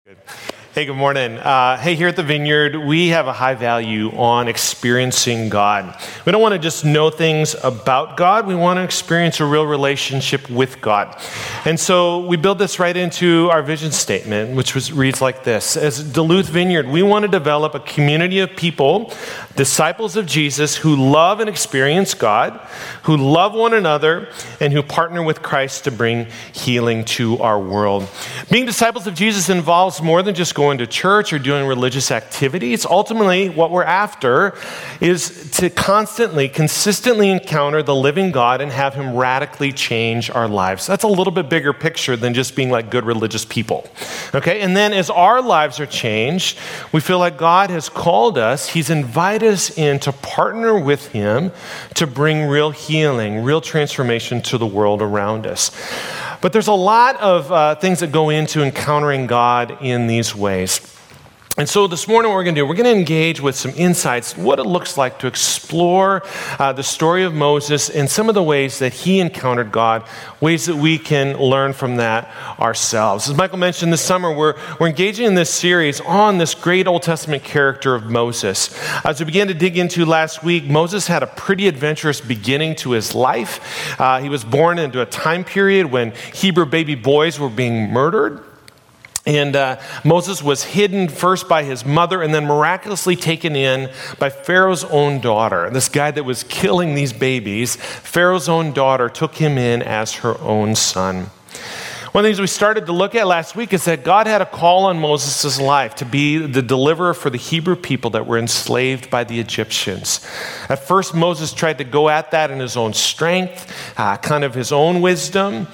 Good. Hey, good morning. Hey, here at the Vineyard, we have a high value on experiencing God. We don't want to just know things about God. We want to experience a real relationship with God. And so we build this right into our vision statement, which reads like this. As Duluth Vineyard, we want to develop a community of people, disciples of Jesus, who love and experience God, who love one another, and who partner with Christ to bring healing to our world. Being disciples of Jesus involves more than just going to church or doing religious activities. Ultimately, what we're after is to consistently encounter the living God and have him radically change our lives. That's a little bit bigger picture than just being like good religious people. Okay? And then as our lives are changed, we feel like God has called us, he's invited us in to partner with him to bring real healing, real transformation to the world around us. But there's a lot of things that go into encountering God in these ways. And so this morning what we're going to engage with some insights, what it looks like to explore the story of Moses and some of the ways that he encountered God, ways that we can learn from that ourselves. As Michael mentioned, this summer we're engaging in this series on this great Old Testament character of Moses. As we began to dig into last week, Moses had a pretty adventurous beginning to his life. He was born into a time period when Hebrew baby boys were being murdered. And Moses was hidden first by his mother and then miraculously taken in by Pharaoh's own daughter. This guy that was killing these babies, Pharaoh's own daughter took him in as her own son. One of the things we started to look at last week is that God had a call on Moses' life to be the deliverer for the Hebrew people that were enslaved by the Egyptians. At first, Moses tried to go at that in his own strength, kind of his own wisdom.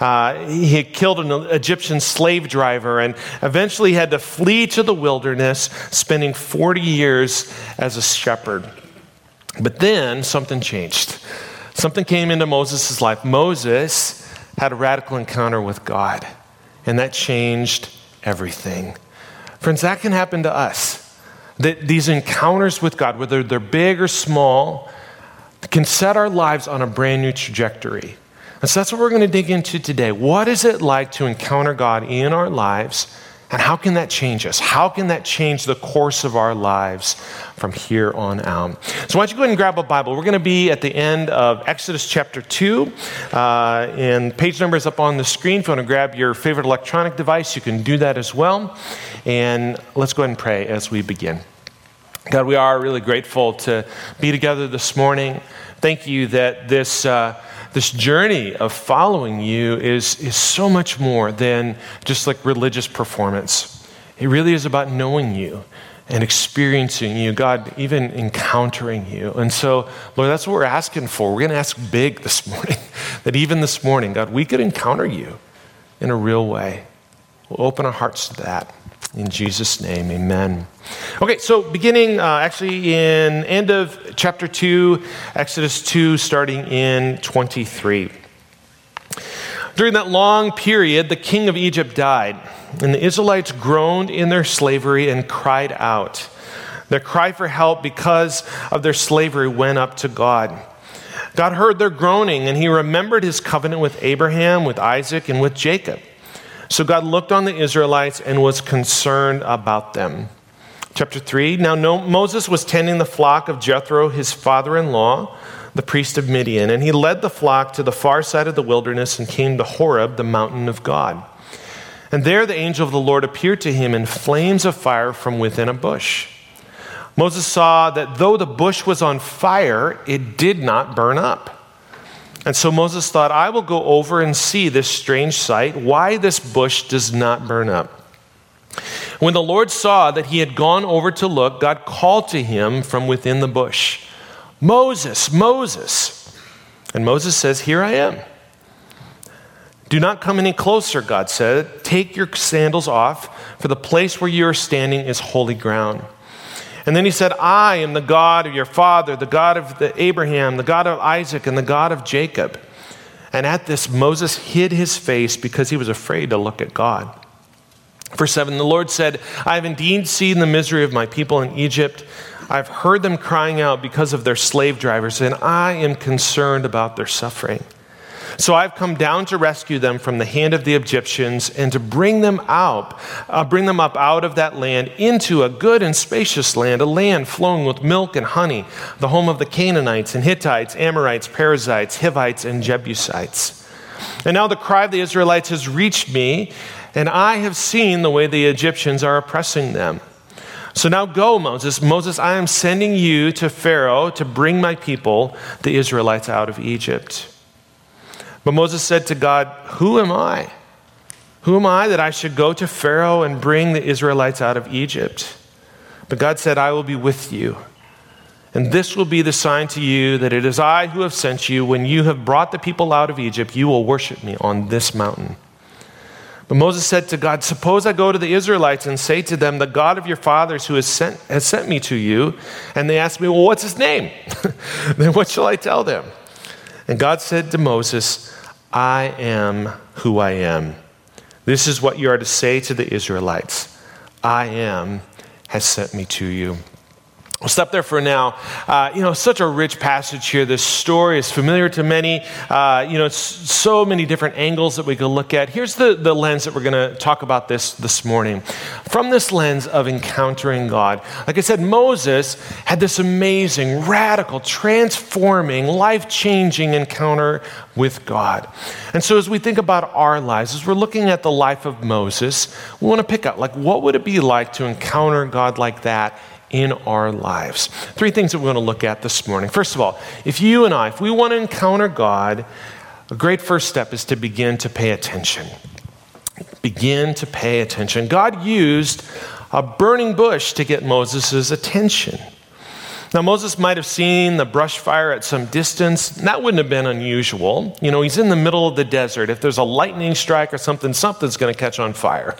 He had killed an Egyptian slave driver and eventually had to flee to the wilderness, spending 40 years as a shepherd. But then something changed. Something came into Moses' life. Moses had a radical encounter with God, and that changed everything. Friends, that can happen to us. That these encounters with God, whether they're big or small, can set our lives on a brand new trajectory. And so that's what we're going to dig into today. What is it like to encounter God in our lives, and how can that change us? How can that change the course of our lives from here on out? So why don't you go ahead and grab a Bible. We're going to be at the end of Exodus chapter 2. And page number is up on the screen. If you want to grab your favorite electronic device, you can do that as well. And let's go ahead and pray as we begin. God, we are really grateful to be together this morning. Thank you that this journey of following you is so much more than just like religious performance. It really is about knowing you and experiencing you, God, even encountering you. And so, Lord, that's what we're asking for. We're going to ask big this morning, that even this morning, God, we could encounter you in a real way. We'll open our hearts to that. In Jesus' name, amen. Okay, so beginning actually in end of chapter 2, Exodus 2, starting in 23. During that long period, the king of Egypt died, and the Israelites groaned in their slavery and cried out. Their cry for help because of their slavery went up to God. God heard their groaning, and he remembered his covenant with Abraham, with Isaac, and with Jacob. So God looked on the Israelites and was concerned about them. Chapter 3, now Moses was tending the flock of Jethro, his father-in-law, the priest of Midian, and he led the flock to the far side of the wilderness and came to Horeb, the mountain of God. And there the angel of the Lord appeared to him in flames of fire from within a bush. Moses saw that though the bush was on fire, it did not burn up. And so Moses thought, I will go over and see this strange sight, why this bush does not burn up. When the Lord saw that he had gone over to look, God called to him from within the bush, Moses, Moses. And Moses says, here I am. Do not come any closer, God said. Take your sandals off, for the place where you are standing is holy ground. And then he said, I am the God of your father, the God of Abraham, the God of Isaac, and the God of Jacob. And at this, Moses hid his face because he was afraid to look at God. Verse 7, the Lord said, I have indeed seen the misery of my people in Egypt. I've heard them crying out because of their slave drivers, and I am concerned about their suffering. So I've come down to rescue them from the hand of the Egyptians and to bring them up out of that land into a good and spacious land, a land flowing with milk and honey, the home of the Canaanites and Hittites, Amorites, Perizzites, Hivites, and Jebusites. And now the cry of the Israelites has reached me, and I have seen the way the Egyptians are oppressing them. So now go, Moses. Moses, I am sending you to Pharaoh to bring my people, the Israelites, out of Egypt. But Moses said to God, who am I? Who am I that I should go to Pharaoh and bring the Israelites out of Egypt? But God said, I will be with you. And this will be the sign to you that it is I who have sent you. When you have brought the people out of Egypt, you will worship me on this mountain. But Moses said to God, suppose I go to the Israelites and say to them, the God of your fathers who has sent me to you. And they ask me, well, what's his name? Then what shall I tell them? And God said to Moses, I am who I am. This is what you are to say to the Israelites. I am has sent me to you. We'll stop there for now. Such a rich passage here. This story is familiar to many. It's so many different angles that we can look at. Here's the lens that we're going to talk about this morning. From this lens of encountering God. Like I said, Moses had this amazing, radical, transforming, life-changing encounter with God. And so as we think about our lives, as we're looking at the life of Moses, we want to pick up, what would it be like to encounter God like that in our lives? Three things that we want to look at this morning. First of all, if we want to encounter God, a great first step is to begin to pay attention. Begin to pay attention. God used a burning bush to get Moses' attention. Now, Moses might have seen the brush fire at some distance. That wouldn't have been unusual. He's in the middle of the desert. If there's a lightning strike or something's going to catch on fire.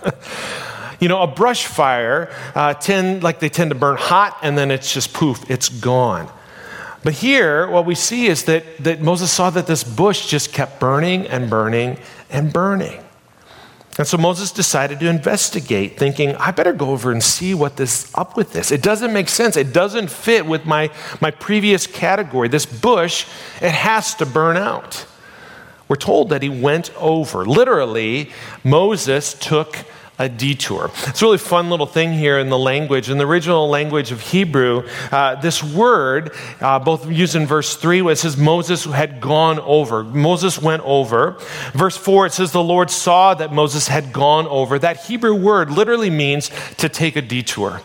A brush fire, they tend to burn hot, and then it's just poof, it's gone. But here, what we see is that Moses saw that this bush just kept burning and burning and burning. And so Moses decided to investigate, thinking, I better go over and see what is up with this. It doesn't make sense. It doesn't fit with my previous category. This bush, it has to burn out. We're told that he went over. Literally, Moses took a detour. It's a really fun little thing here in the language. In the original language of Hebrew, this word, both used in verse 3, where it says Moses had gone over. Moses went over. Verse 4, it says the Lord saw that Moses had gone over. That Hebrew word literally means to take a detour.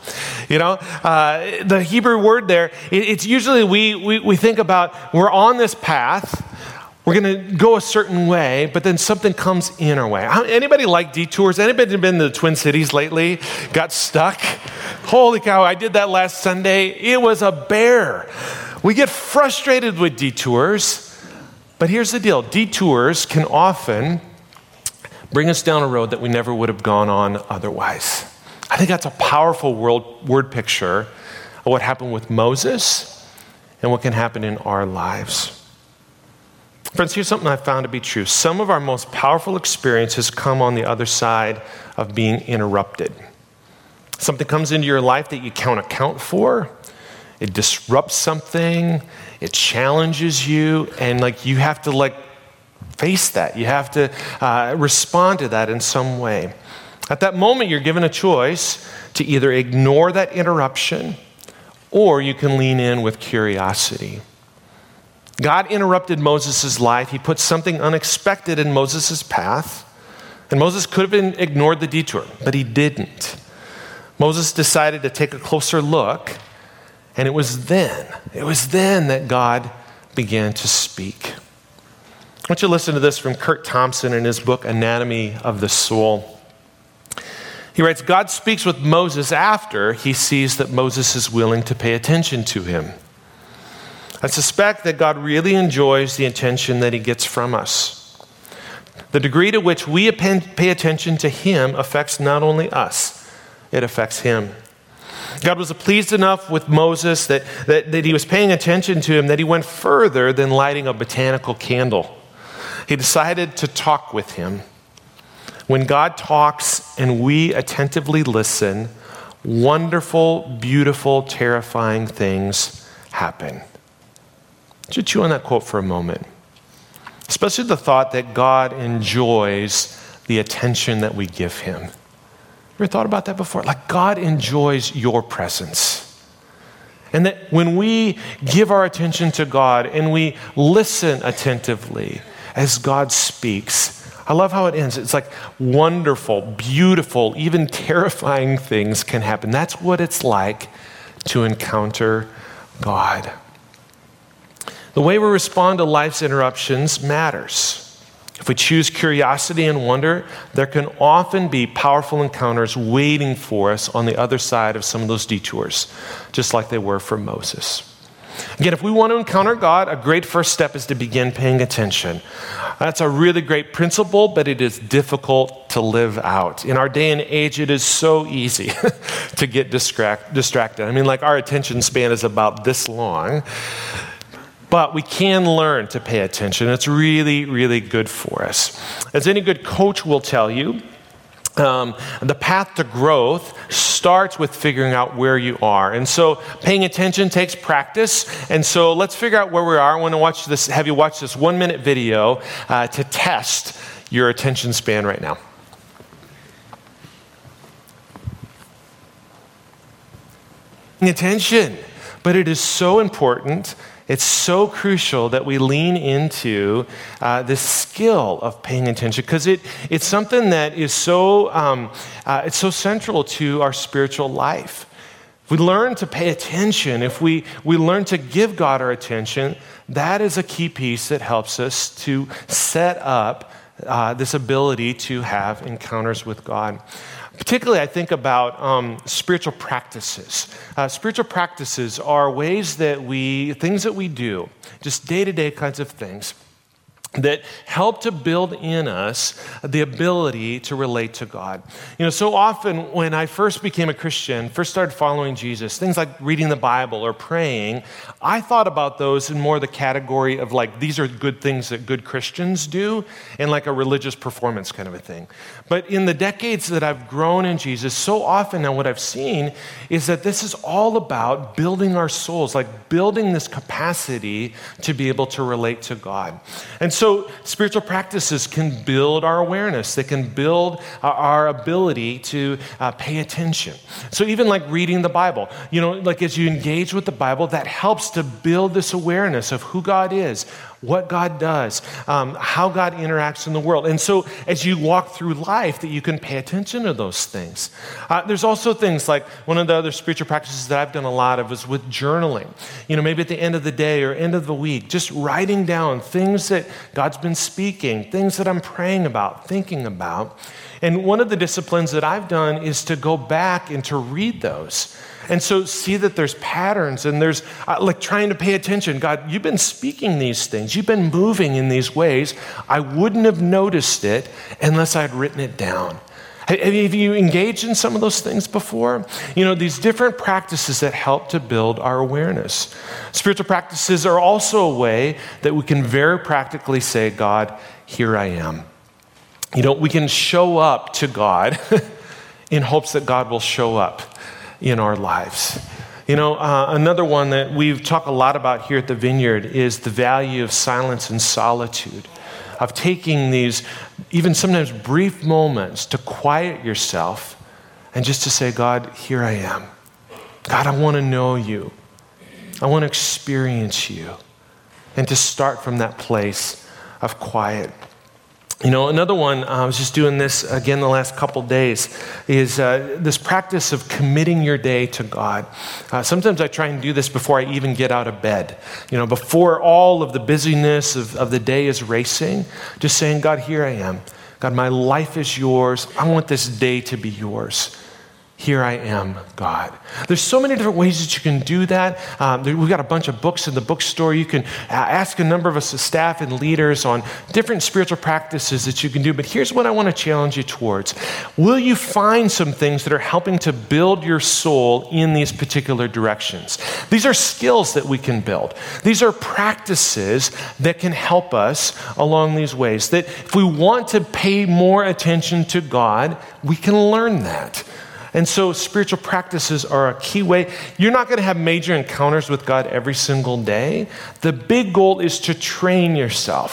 The Hebrew word there, it's usually we think about we're on this path. We're going to go a certain way, but then something comes in our way. Anybody like detours? Anybody been to the Twin Cities lately? Got stuck? Holy cow, I did that last Sunday. It was a bear. We get frustrated with detours, but here's the deal. Detours can often bring us down a road that we never would have gone on otherwise. I think that's a powerful word picture of what happened with Moses and what can happen in our lives. Friends, here's something I found to be true. Some of our most powerful experiences come on the other side of being interrupted. Something comes into your life that you can't account for. It disrupts something. It challenges you. And you have to face that. You have to respond to that in some way. At that moment, you're given a choice to either ignore that interruption or you can lean in with curiosity. God interrupted Moses' life. He put something unexpected in Moses' path. And Moses could have ignored the detour, but he didn't. Moses decided to take a closer look, and it was then that God began to speak. I want you to listen to this from Kurt Thompson in his book, Anatomy of the Soul. He writes, God speaks with Moses after he sees that Moses is willing to pay attention to him. I suspect that God really enjoys the attention that he gets from us. The degree to which we pay attention to him affects not only us, it affects him. God was pleased enough with Moses that he was paying attention to him that he went further than lighting a botanical candle. He decided to talk with him. When God talks and we attentively listen, wonderful, beautiful, terrifying things happen. Just chew on that quote for a moment. especially the thought that God enjoys the attention that we give him. Ever thought about that before? Like, God enjoys your presence. And that when we give our attention to God and we listen attentively as God speaks, I love how it ends. It's like wonderful, beautiful, even terrifying things can happen. That's what it's like to encounter God. The way we respond to life's interruptions matters. If we choose curiosity and wonder, there can often be powerful encounters waiting for us on the other side of some of those detours, just like they were for Moses. Again, if we want to encounter God, a great first step is to begin paying attention. That's a really great principle, but it is difficult to live out. In our day and age, it is so easy to get distracted. I mean, like, our attention span is about this long. But we can learn to pay attention. It's really, really good for us. As any good coach will tell you, the path to growth starts with figuring out where you are. And so paying attention takes practice. And so let's figure out where we are. I want to have you watch this 1-minute video to test your attention span right now. Attention. But it is so important. It's so crucial that we lean into this skill of paying attention, because it's something that is it's so central to our spiritual life. If we learn to pay attention, if we learn to give God our attention, that is a key piece that helps us to set up this ability to have encounters with God. Particularly, I think about spiritual practices. Spiritual practices are things that we do, just day-to-day kinds of things, that help to build in us the ability to relate to God. You know, so often when I first became a Christian, first started following Jesus, things like reading the Bible or praying, I thought about those in more the category of like, these are good things that good Christians do, and like a religious performance kind of a thing. But in the decades that I've grown in Jesus, so often now what I've seen is that this is all about building our souls, like building this capacity to be able to relate to God. And so spiritual practices can build our awareness. They can build our ability to pay attention. So even like reading the Bible, you know, like as you engage with the Bible, that helps to build this awareness of who God is, what God does, how God interacts in the world. And so as you walk through life, that you can pay attention to those things. There's also things like one of the other spiritual practices that I've done a lot of is with journaling. You know, maybe at the end of the day or end of the week, just writing down things that God's been speaking, things that I'm praying about, thinking about. And one of the disciplines that I've done is to go back and to read those. And so see that there's patterns and there's like trying to pay attention. God, you've been speaking these things. You've been moving in these ways. I wouldn't have noticed it unless I'd written it down. Have you engaged in some of those things before? You know, these different practices that help to build our awareness. Spiritual practices are also a way that we can very practically say, God, here I am. You know, we can show up to God in hopes that God will show up in our lives. You know, another one that we've talked a lot about here at the Vineyard is the value of silence and solitude, of taking these even sometimes brief moments to quiet yourself and just to say, God, here I am. God, I want to know you. I want to experience you. And to start from that place of quiet. You know, another one, I was just doing this again the last couple days, is this practice of committing your day to God. Sometimes I try and do this before I even get out of bed. You know, before all of the busyness of the day is racing, just saying, God, here I am. God, my life is yours. I want this day to be yours. Here I am, God. There's so many different ways that you can do that. We've got a bunch of books in the bookstore. You can ask a number of us as staff and leaders on different spiritual practices that you can do. But here's what I want to challenge you towards. Will you find some things that are helping to build your soul in these particular directions? These are skills that we can build. These are practices that can help us along these ways. That if we want to pay more attention to God, we can learn that. And so spiritual practices are a key way. You're not going to have major encounters with God every single day. The big goal is to train yourself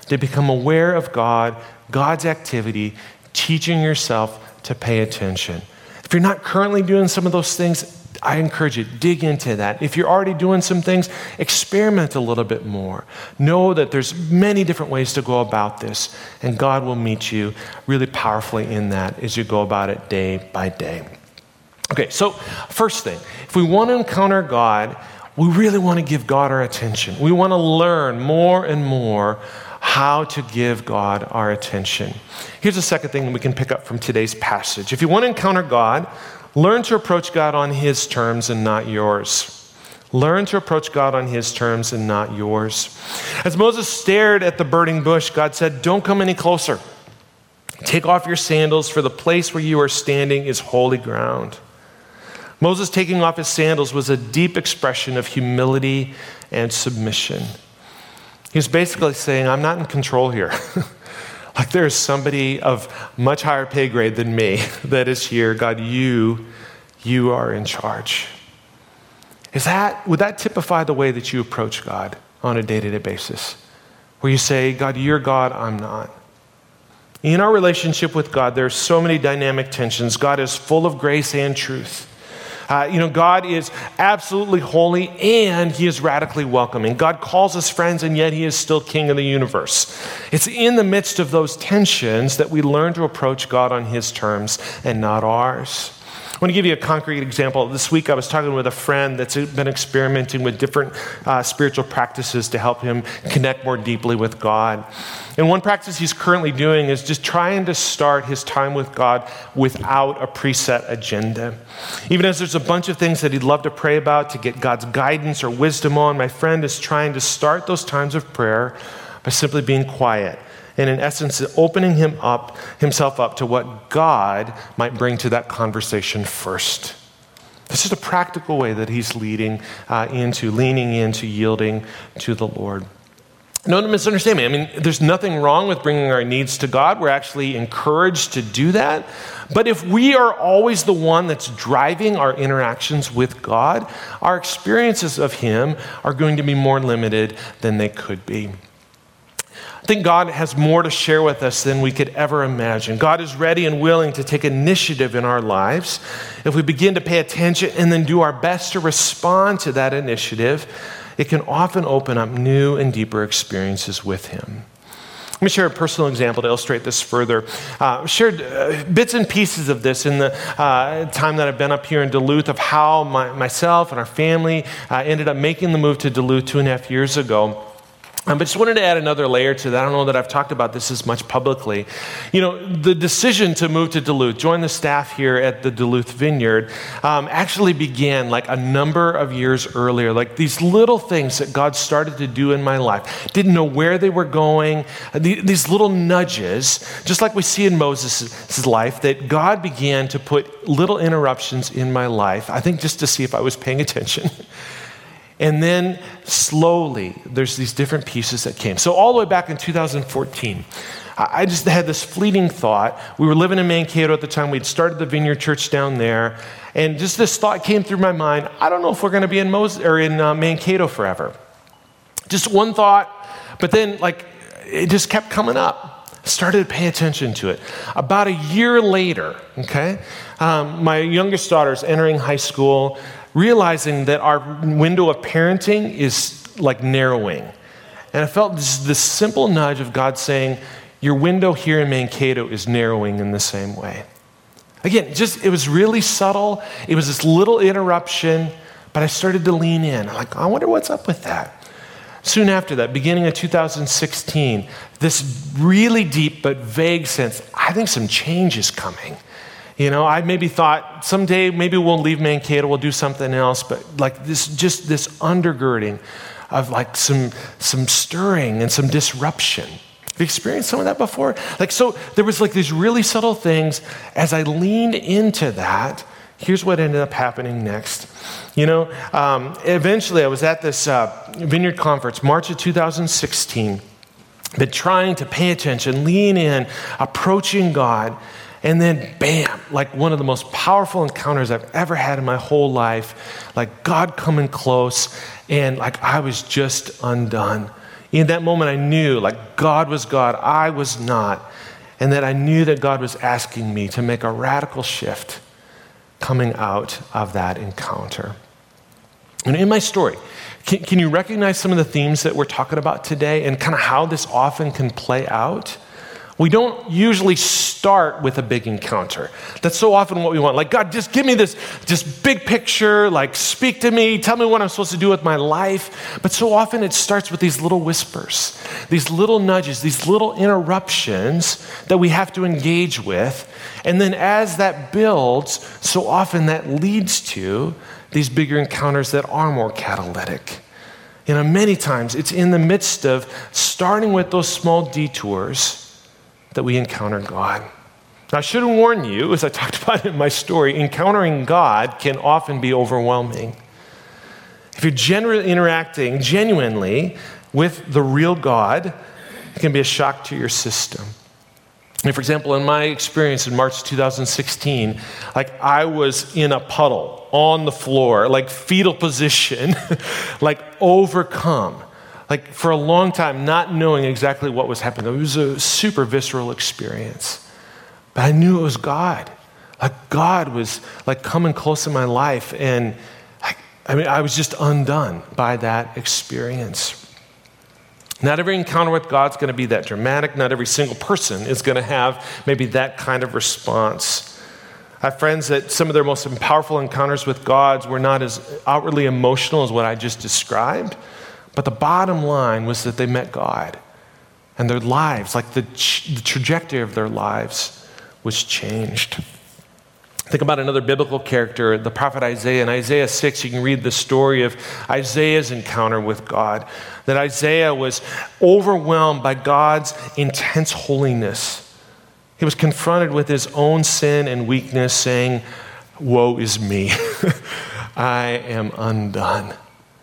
to become aware of God, God's activity, teaching yourself to pay attention. If you're not currently doing some of those things, I encourage you, dig into that. If you're already doing some things, experiment a little bit more. Know that there's many different ways to go about this, and God will meet you really powerfully in that as you go about it day by day. Okay, so first thing, if we want to encounter God, we really want to give God our attention. We want to learn more and more how to give God our attention. Here's the second thing that we can pick up from today's passage. If you want to encounter God, learn to approach God on His terms and not yours. Learn to approach God on His terms and not yours. As Moses stared at the burning bush, God said, "Don't come any closer. Take off your sandals, for the place where you are standing is holy ground." Moses taking off his sandals was a deep expression of humility and submission. He was basically saying, I'm not in control here. Like there is somebody of much higher pay grade than me that is here. God, you are in charge. Would that typify the way that you approach God on a day-to-day basis? Where you say, God, you're God, I'm not. In our relationship with God, there are so many dynamic tensions. God is full of grace and truth. God is absolutely holy and He is radically welcoming. God calls us friends and yet He is still King of the universe. It's in the midst of those tensions that we learn to approach God on His terms and not ours. I want to give you a concrete example. This week I was talking with a friend that's been experimenting with different spiritual practices to help him connect more deeply with God. And one practice he's currently doing is just trying to start his time with God without a preset agenda. Even as there's a bunch of things that he'd love to pray about, to get God's guidance or wisdom on, my friend is trying to start those times of prayer by simply being quiet. And in essence, opening himself up to what God might bring to that conversation first. This is a practical way that he's leaning into yielding to the Lord. Don't misunderstand me. I mean, there's nothing wrong with bringing our needs to God. We're actually encouraged to do that. But if we are always the one that's driving our interactions with God, our experiences of Him are going to be more limited than they could be. I think God has more to share with us than we could ever imagine. God is ready and willing to take initiative in our lives. If we begin to pay attention and then do our best to respond to that initiative, it can often open up new and deeper experiences with Him. Let me share a personal example to illustrate this further. Shared bits and pieces of this in the time that I've been up here in Duluth of how myself and our family ended up making the move to Duluth 2.5 years ago. But just wanted to add another layer to that. I don't know that I've talked about this as much publicly. The decision to move to Duluth, join the staff here at the Duluth Vineyard, actually began like a number of years earlier. Like these little things that God started to do in my life. Didn't know where they were going. These little nudges, just like we see in Moses' life, that God began to put little interruptions in my life, I think just to see if I was paying attention. And then slowly, there's these different pieces that came. So all the way back in 2014, I just had this fleeting thought. We were living in Mankato at the time. We'd started the Vineyard Church down there. And just this thought came through my mind. I don't know if we're going to be in Mankato forever. Just one thought, but then it just kept coming up. Started to pay attention to it. About a year later, my youngest daughter's entering high school, realizing that our window of parenting is like narrowing. And I felt this simple nudge of God saying, your window here in Mankato is narrowing in the same way. Again, it was really subtle. It was this little interruption, but I started to lean in. I'm like, I wonder what's up with that. Soon after that, beginning of 2016, this really deep but vague sense, I think some change is coming. I maybe thought someday maybe we'll leave Mankato, we'll do something else, but this undergirding of some stirring and some disruption. Have you experienced some of that before? So there was these really subtle things. As I leaned into that, here's what ended up happening next. Eventually I was at this Vineyard Conference, March of 2016, been trying to pay attention, lean in, approaching God. And then, bam, one of the most powerful encounters I've ever had in my whole life, God coming close, and I was just undone In that moment, I knew like God was God, I was not, and that I knew that God was asking me to make a radical shift coming out of that encounter. And in my story, can you recognize some of the themes that we're talking about today and kind of how this often can play out? We don't usually start with a big encounter. That's so often what we want. Like, God, just give me this just big picture, like speak to me, tell me what I'm supposed to do with my life. But so often it starts with these little whispers, these little nudges, these little interruptions that we have to engage with. And then as that builds, so often that leads to these bigger encounters that are more catalytic. You know, many times it's in the midst of starting with those small detours that we encounter God. Now, I should warn you, as I talked about in my story, encountering God can often be overwhelming. If you're interacting genuinely with the real God, it can be a shock to your system. And for example, in my experience in March 2016, like I was in a puddle on the floor, like fetal position, like overcome. Like for a long time, not knowing exactly what was happening. It was a super visceral experience. But I knew it was God. Like God was like coming close in my life. And I was just undone by that experience. Not every encounter with God's going to be that dramatic. Not every single person is going to have maybe that kind of response. I have friends that some of their most powerful encounters with God were not as outwardly emotional as what I just described. But the bottom line was that they met God, and their lives, like the trajectory of their lives, was changed. Think about another biblical character, the prophet Isaiah. In Isaiah 6, you can read the story of Isaiah's encounter with God, that Isaiah was overwhelmed by God's intense holiness. He was confronted with his own sin and weakness, saying, "Woe is me, I am undone."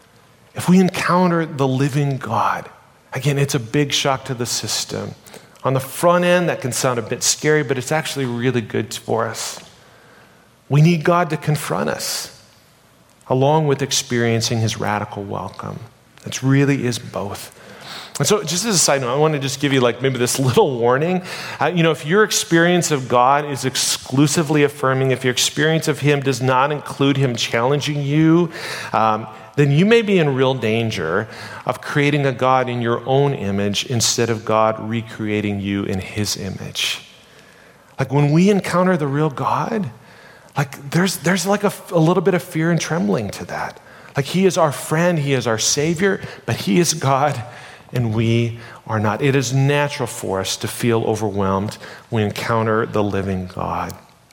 If we encounter the living God, again, it's a big shock to the system. On the front end, that can sound a bit scary, but it's actually really good for us. We need God to confront us, along with experiencing his radical welcome. It really is both. And so just as a side note, I want to just give you like maybe this little warning. If your experience of God is exclusively affirming, if your experience of him does not include him challenging you, then you may be in real danger of creating a God in your own image instead of God recreating you in his image. Like when we encounter the real God, like there's like a little bit of fear and trembling to that. Like he is our friend, he is our savior, but he is God and we are not. It is natural for us to feel overwhelmed when we encounter the living God.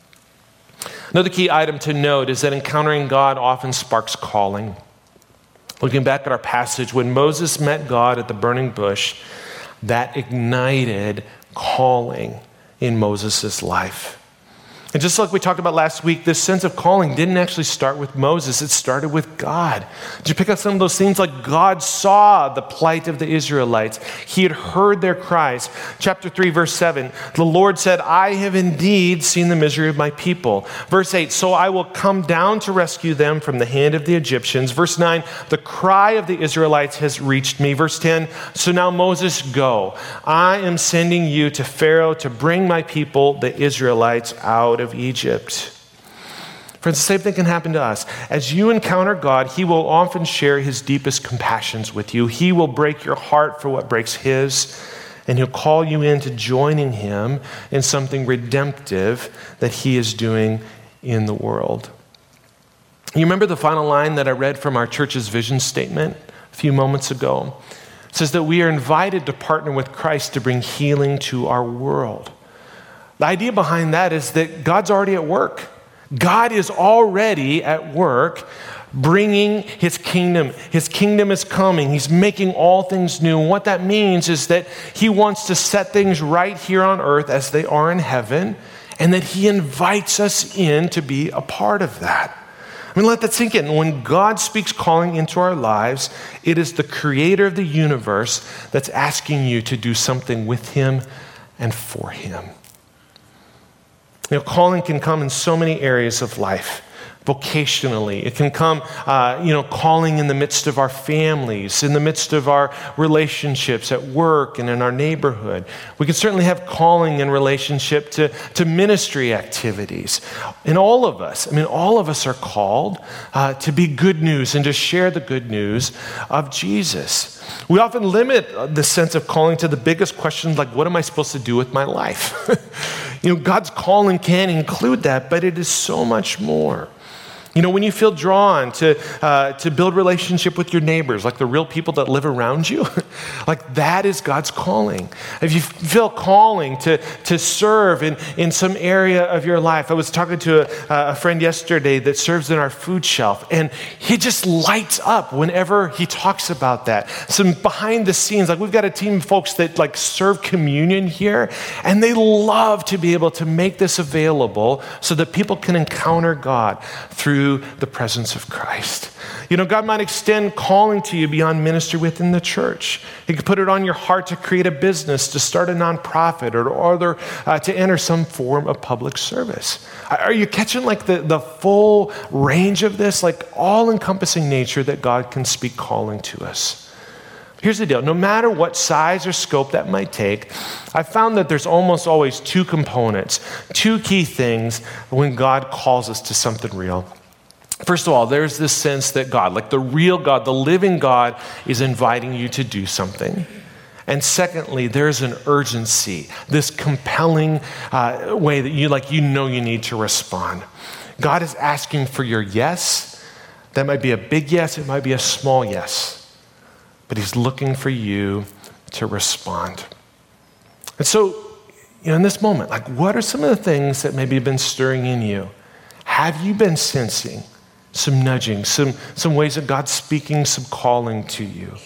Another key item to note is that encountering God often sparks calling. Looking back at our passage, when Moses met God at the burning bush, that ignited calling in Moses' life. And just like we talked about last week, this sense of calling didn't actually start with Moses. It started with God. Did you pick up some of those things? Like God saw the plight of the Israelites. He had heard their cries. Chapter 3, verse 7, the Lord said, "I have indeed seen the misery of my people." Verse 8, "So I will come down to rescue them from the hand of the Egyptians." Verse 9, "The cry of the Israelites has reached me." Verse 10, "So now Moses, go. I am sending you to Pharaoh to bring my people, the Israelites, out of Egypt." Friends, the same thing can happen to us. As you encounter God, he will often share his deepest compassions with you. He will break your heart for what breaks his, and he'll call you into joining him in something redemptive that he is doing in the world. You remember the final line that I read from our church's vision statement a few moments ago? It says that we are invited to partner with Christ to bring healing to our world. The idea behind that is that God's already at work. God is already at work bringing his kingdom. His kingdom is coming. He's making all things new. And what that means is that he wants to set things right here on earth as they are in heaven, and that he invites us in to be a part of that. I mean, let that sink in. When God speaks calling into our lives, it is the creator of the universe that's asking you to do something with him and for him. Calling can come in so many areas of life. vocationally. It can come, calling in the midst of our families, in the midst of our relationships at work and in our neighborhood. We can certainly have calling in relationship to ministry activities. And all of us are called to be good news and to share the good news of Jesus. We often limit the sense of calling to the biggest questions like, what am I supposed to do with my life? God's calling can include that, but it is so much more. When you feel drawn to build relationship with your neighbors, like the real people that live around you, like that is God's calling. If you feel calling to serve in some area of your life. I was talking to a friend yesterday that serves in our food shelf, and he just lights up whenever he talks about that. Some behind the scenes, like we've got a team of folks that like serve communion here, and they love to be able to make this available so that people can encounter God through the presence of Christ. God might extend calling to you beyond ministry within the church. He could put it on your heart to create a business, to start a nonprofit, or to enter some form of public service. Are you catching like the full range of this, like all-encompassing nature that God can speak calling to us? Here's the deal. No matter what size or scope that might take, I've found that there's almost always two components, two key things when God calls us to something real. First of all, there's this sense that God, like the real God, the living God, is inviting you to do something. And secondly, there's an urgency, this compelling way that you need to respond. God is asking for your yes. That might be a big yes, it might be a small yes. But he's looking for you to respond. And so, in this moment, like what are some of the things that maybe have been stirring in you? Have you been sensing some nudging, some ways that God's speaking, some calling to you?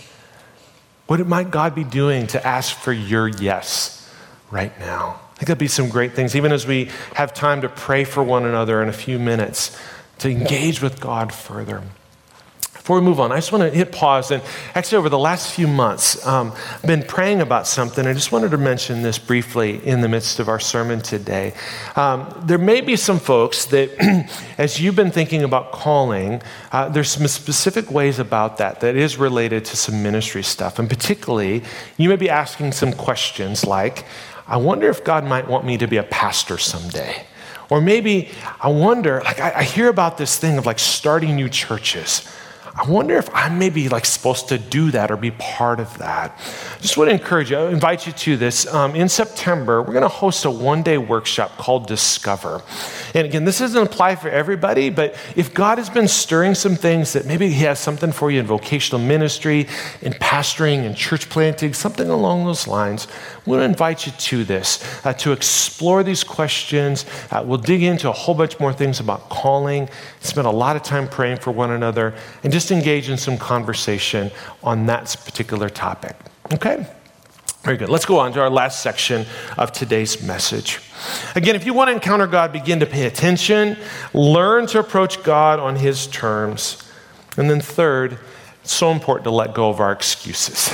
What might God be doing to ask for your yes right now? I think that'd be some great things, even as we have time to pray for one another in a few minutes, to engage with God further. Before we move on, I just want to hit pause. And actually, over the last few months, I've been praying about something. I just wanted to mention this briefly in the midst of our sermon today. There may be some folks that, as you've been thinking about calling, there's some specific ways about that is related to some ministry stuff. And particularly, you may be asking some questions like, I wonder if God might want me to be a pastor someday. Or maybe I wonder, like I hear about this thing of like starting new churches. I wonder if I'm maybe like supposed to do that or be part of that. Just want to encourage you, I invite you to this. In September, we're going to host a one-day workshop called Discover. And again, this doesn't apply for everybody, but if God has been stirring some things that maybe he has something for you in vocational ministry, in pastoring, in church planting, something along those lines, we want to invite you to this, to explore these questions. We'll dig into a whole bunch more things about calling, spend a lot of time praying for one another, and just engage in some conversation on that particular topic. Okay? Very good. Let's go on to our last section of today's message. Again, if you want to encounter God, begin to pay attention, learn to approach God on his terms. And then third, it's so important to let go of our excuses.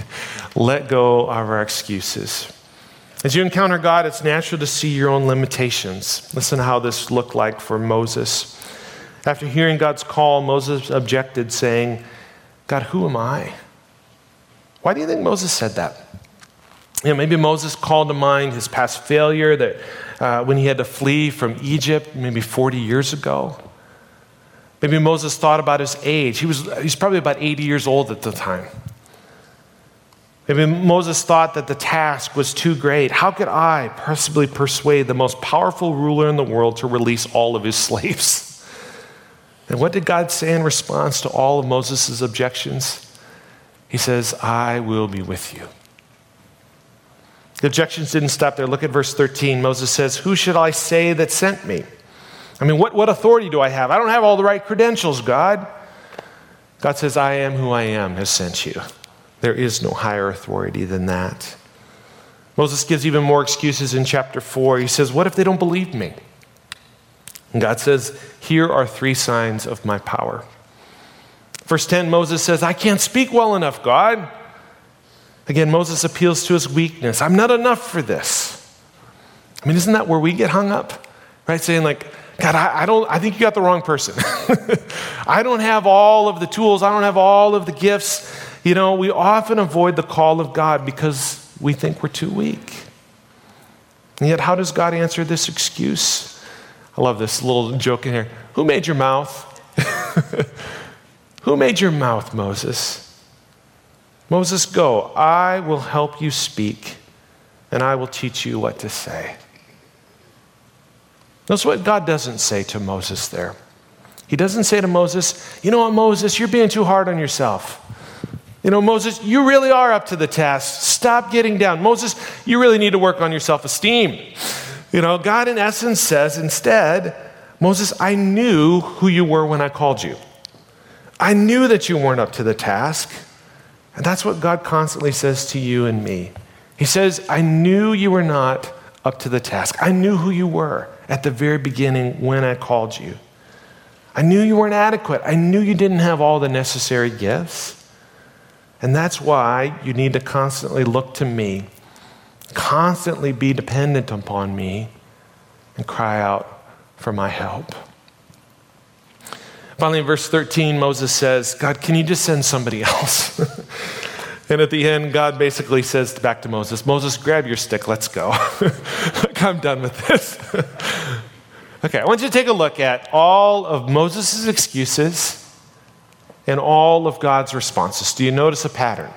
Let go of our excuses. As you encounter God, it's natural to see your own limitations. Listen to how this looked like for Moses. After hearing God's call, Moses objected, saying, God, who am I? Why do you think Moses said that? Maybe Moses called to mind his past failure that when he had to flee from Egypt maybe 40 years ago. Maybe Moses thought about his age. He's probably about 80 years old at the time. Maybe Moses thought that the task was too great. How could I possibly persuade the most powerful ruler in the world to release all of his slaves? And what did God say in response to all of Moses' objections? He says, I will be with you. The objections didn't stop there. Look at verse 13. Moses says, who should I say that sent me? I mean, what authority do I have? I don't have all the right credentials, God. God says, I am who I am has sent you. There is no higher authority than that. Moses gives even more excuses in chapter 4. He says, what if they don't believe me? And God says, here are 3 signs of my power. Verse 10, Moses says, I can't speak well enough, God. Again, Moses appeals to his weakness. I'm not enough for this. I mean, isn't that where we get hung up? Right? Saying like, God, I think you got the wrong person. I don't have all of the tools. I don't have all of the gifts. We often avoid the call of God because we think we're too weak. And yet, how does God answer this excuse? I love this little joke in here. Who made your mouth? Who made your mouth, Moses? Moses, go. I will help you speak, and I will teach you what to say. That's what God doesn't say to Moses there. He doesn't say to Moses, you know what, Moses, you're being too hard on yourself. Moses, you really are up to the task. Stop getting down. Moses, you really need to work on your self-esteem. God in essence says instead, Moses, I knew who you were when I called you. I knew that you weren't up to the task. And that's what God constantly says to you and me. He says, I knew you were not up to the task. I knew who you were at the very beginning when I called you. I knew you weren't adequate. I knew you didn't have all the necessary gifts. And that's why you need to constantly look to me, constantly be dependent upon me, and cry out for my help. Finally, in verse 13, Moses says, God, can you just send somebody else? And at the end, God basically says back to Moses, Moses, grab your stick, let's go. I'm done with this. Okay, I want you to take a look at all of Moses' excuses and all of God's responses. Do you notice a pattern?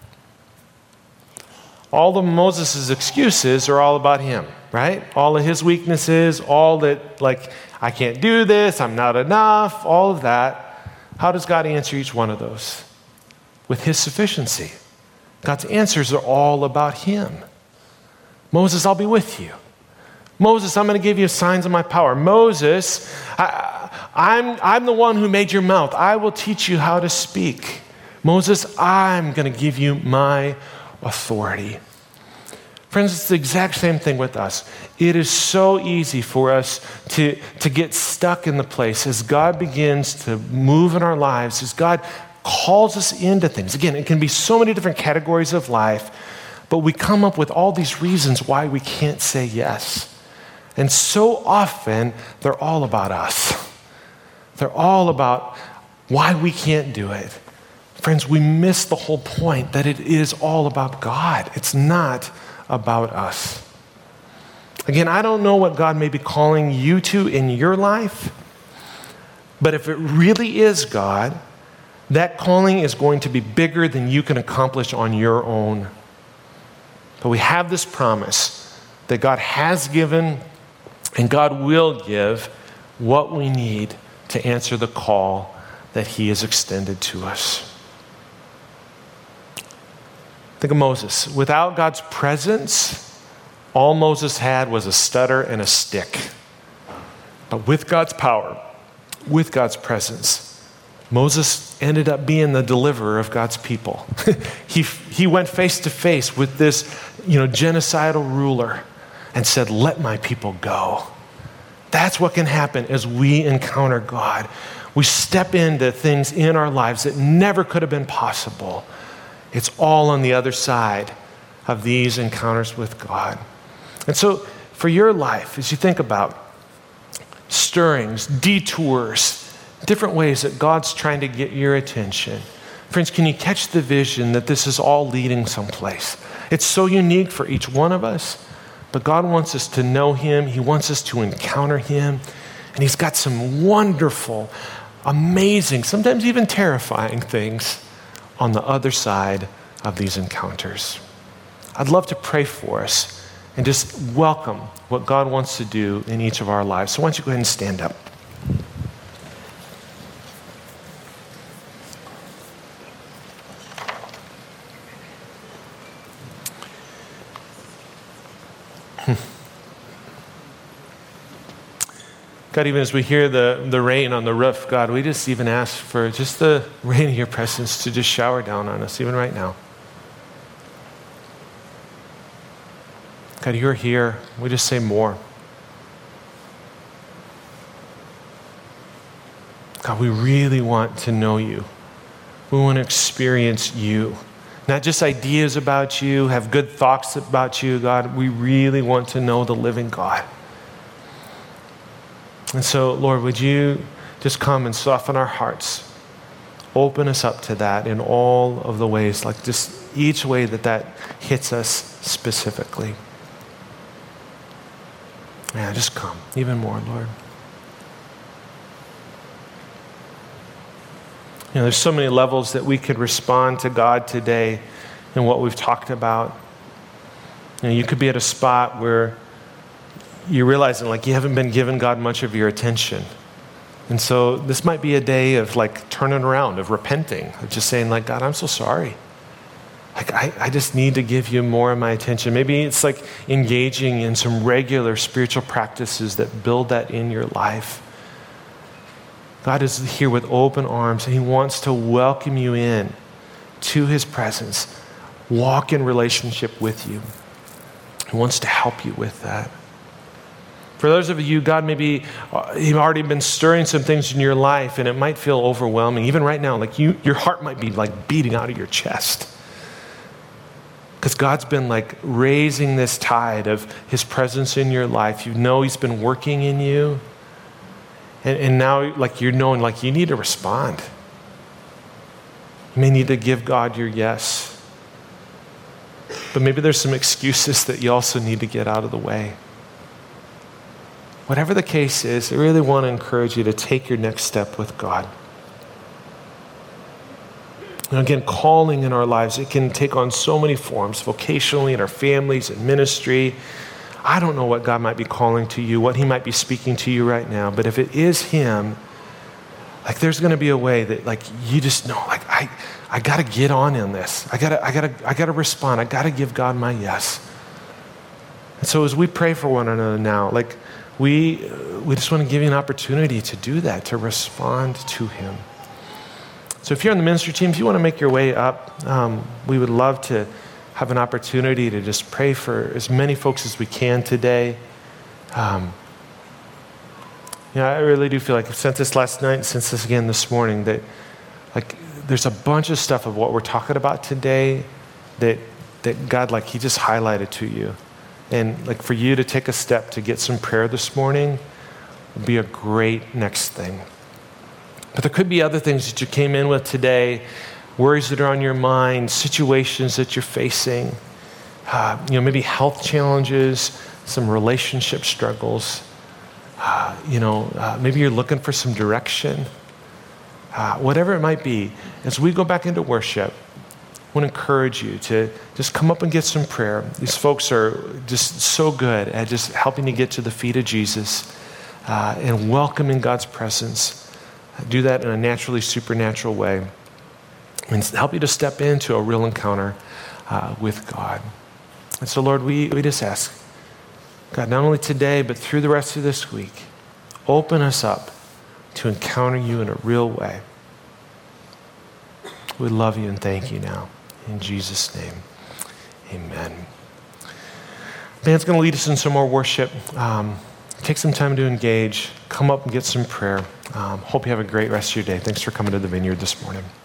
All of Moses' excuses are all about him, right? All of his weaknesses, all that, like, I can't do this, I'm not enough, all of that. How does God answer each one of those? With his sufficiency. God's answers are all about him. Moses, I'll be with you. Moses, I'm going to give you signs of my power. Moses, I'm the one who made your mouth. I will teach you how to speak. Moses, I'm going to give you my authority. Friends, it's the exact same thing with us. It is so easy for us to get stuck in the place as God begins to move in our lives, as God calls us into things. Again, it can be so many different categories of life, but we come up with all these reasons why we can't say yes. And so often, they're all about us. They're all about why we can't do it. Friends, we miss the whole point that it is all about God. It's not about us. Again, I don't know what God may be calling you to in your life, but if it really is God, that calling is going to be bigger than you can accomplish on your own. But we have this promise that God has given and God will give what we need to answer the call that he has extended to us. Think of Moses. Without God's presence, all Moses had was a stutter and a stick. But with God's power, with God's presence, Moses ended up being the deliverer of God's people. He went face to face with this, genocidal ruler and said, let my people go. That's what can happen as we encounter God. We step into things in our lives that never could have been possible. It's all on the other side of these encounters with God. And so for your life, as you think about stirrings, detours, different ways that God's trying to get your attention, friends, can you catch the vision that this is all leading someplace? It's so unique for each one of us, but God wants us to know him. He wants us to encounter him. And he's got some wonderful, amazing, sometimes even terrifying things on the other side of these encounters. I'd love to pray for us and just welcome what God wants to do in each of our lives. So why don't you go ahead and stand up. God, even as we hear the rain on the roof, God, we just even ask for just the rain of your presence to just shower down on us, even right now. God, you're here. We just say more. God, we really want to know you. We want to experience you. Not just ideas about you, have good thoughts about you, God. We really want to know the living God. And so, Lord, would you just come and soften our hearts? Open us up to that in all of the ways, like just each way that hits us specifically. Yeah, just come even more, Lord. You know, there's so many levels that we could respond to God today in what we've talked about. You know, you could be at a spot where you're realizing like you haven't been given God much of your attention. And so this might be a day of like turning around, of repenting, of just saying like, God, I'm so sorry. Like I just need to give you more of my attention. Maybe it's like engaging in some regular spiritual practices that build that in your life. God is here with open arms, and he wants to welcome you in to his presence, walk in relationship with you. He wants to help you with that. For those of you, God, maybe you've already been stirring some things in your life, and it might feel overwhelming. Even right now, like your heart might be like beating out of your chest. Because God's been like raising this tide of his presence in your life. You know he's been working in you. And now like you're knowing like you need to respond. You may need to give God your yes. But maybe there's some excuses that you also need to get out of the way. Whatever the case is, I really want to encourage you to take your next step with God. And again, calling in our lives, it can take on so many forms, vocationally, in our families, in ministry. I don't know what God might be calling to you, what he might be speaking to you right now, but if it is him, like there's going to be a way that like you just know, like I got to get on in this. I got to respond. I got to give God my yes. And so as we pray for one another now, like we just want to give you an opportunity to do that, to respond to him. So if you're on the ministry team, if you want to make your way up, we would love to have an opportunity to just pray for as many folks as we can today. I really do feel like I've sent this last night, since this again this morning, that like there's a bunch of stuff of what we're talking about today that God, like he just highlighted to you. And like for you to take a step to get some prayer this morning would be a great next thing. But there could be other things that you came in with today, worries that are on your mind, situations that you're facing, maybe health challenges, some relationship struggles. Maybe you're looking for some direction. Whatever it might be, as we go back into worship, I want to encourage you to just come up and get some prayer. These folks are just so good at just helping to get to the feet of Jesus and welcoming God's presence. Do that in a naturally supernatural way and help you to step into a real encounter with God. And so, Lord, we just ask, God, not only today, but through the rest of this week, open us up to encounter you in a real way. We love you and thank you now. In Jesus' name, amen. Band's going to lead us in some more worship. Take some time to engage. Come up and get some prayer. Hope you have a great rest of your day. Thanks for coming to the Vineyard this morning.